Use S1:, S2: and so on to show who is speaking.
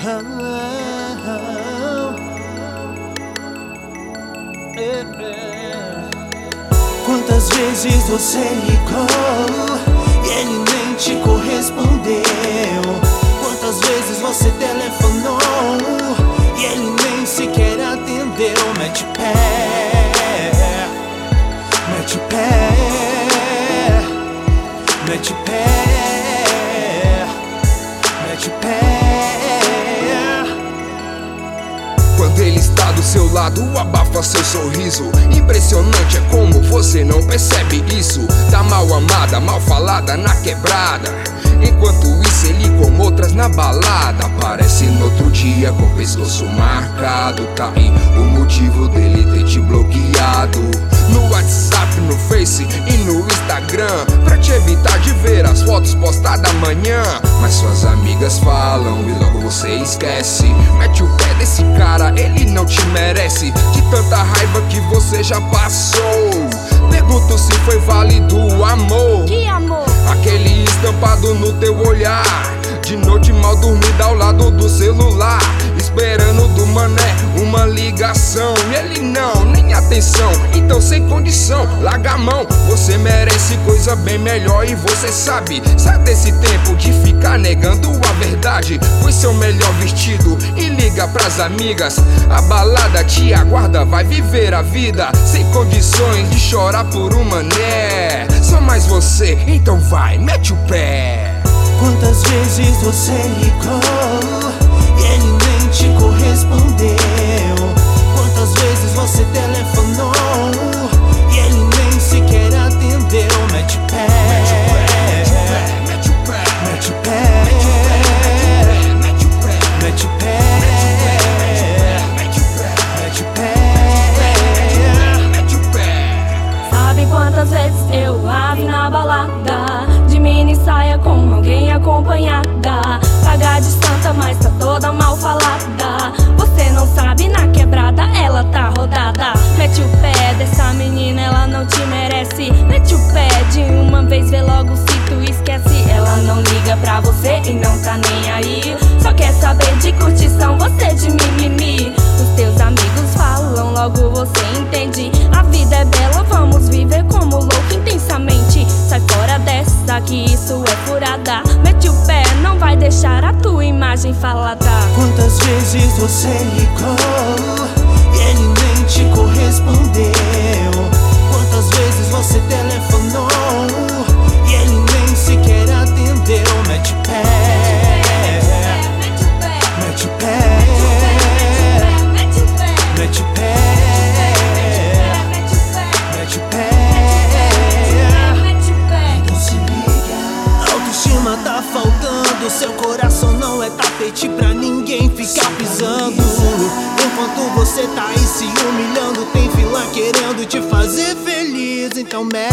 S1: Quantas vezes você ligou e ele nem te correspondeu? Quantas vezes você telefonou e ele nem sequer atendeu? Mete o pé, mete o pé, mete o pé, mete o pé.
S2: Quando ele está do seu lado, abafa seu sorriso. Impressionante é como você não percebe isso. Tá mal amada, mal falada na quebrada. Enquanto isso ele com outras na balada. Aparece no outro dia com o pescoço marcado. Tá aí o motivo dele ter te bloqueado. No WhatsApp, no Face e no Instagram, pra te evitar de ver as fotos postadas amanhã. Mas suas amigas falam e logo você esquece. Mete o pé desse cara, ele não te merece. De tanta raiva que você já passou, pergunto se foi válido o amor.
S3: Que amor?
S2: Aquele estampado no teu olhar, de noite mal dormida ao lado do celular, esperando do mané uma ligação. E ele não, nem atenção, então sem condição, larga a mão. Você merece coisa bem melhor e você sabe. Sai desse tempo de ficar negando a verdade. Põe seu melhor vestido e liga pras amigas. A balada te aguarda, vai viver a vida sem condições de chorar por um mané. Só mais você, então vai, mete o pé.
S1: Quantas vezes você ligou e ele nem te correspondeu? Quantas vezes você telefonou e ele nem sequer atendeu? Mete o pé, mete o pé, mete o pé, mete o pé, mete o pé, mete o pé, mete o pé, mete o pé.
S3: Sabe quantas vezes eu a vi na balada, de mini saia com alguém acompanhada, pagar de santa, mas tá toda mal falada. Você não sabe, na quebrada ela tá rodada. Mete o pé dessa menina, ela não te merece. Mete o pé de uma vez, vê logo se tu esquece. Ela não liga pra você e não tá nem aí, só quer saber de curtição, você de mimimi. Os teus amigos falam, logo você entende. A vida é bela, vamos viver como louco intensamente. Sai fora dessa que isso é furada. Mete o pé, não vai deixar a tua imagem falada.
S1: Quantas vezes você ligou e ele nem te correspondeu? Quantas vezes você telefonou e ele nem sequer atendeu? Mete o pé, mete o pé, mete o pé, mete o pé, mete o pé, mete o pé. Então se liga, a autoestima tá faltando, seu coração não é tapete pra ninguém ficar pisando. Enquanto você tá aí se humilhando, tem fila querendo te fazer feliz. Então